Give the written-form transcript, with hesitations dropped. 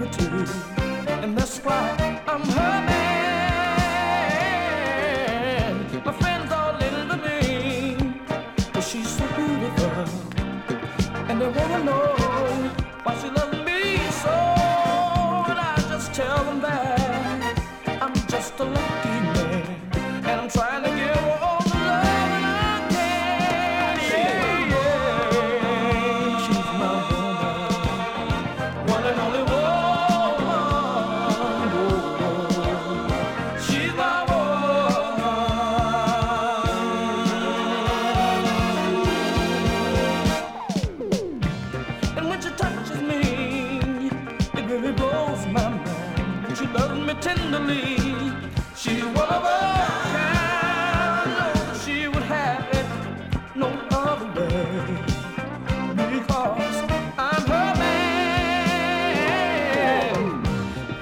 eternity, and that's why I'm her man. My friends all envy me, but she's so beautiful, and they wanna know why she loves me so. And I just tell them that I'm just a lucky man, and I'm trying to give her all the love that I can. Yeah, yeah. She's my woman, one and only woman. Oh, she's my woman. And when she touches me, it really blows my mind. She loves me tenderly. She's one of a kind.